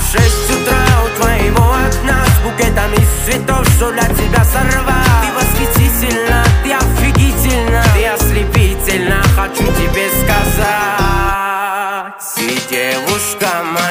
В 6 утра у твоего окна с букетом из цветов, что для тебя сорвал. Ты восхитительна, ты офигительна, ты ослепительна, хочу тебе сказать. Ты девушка моя.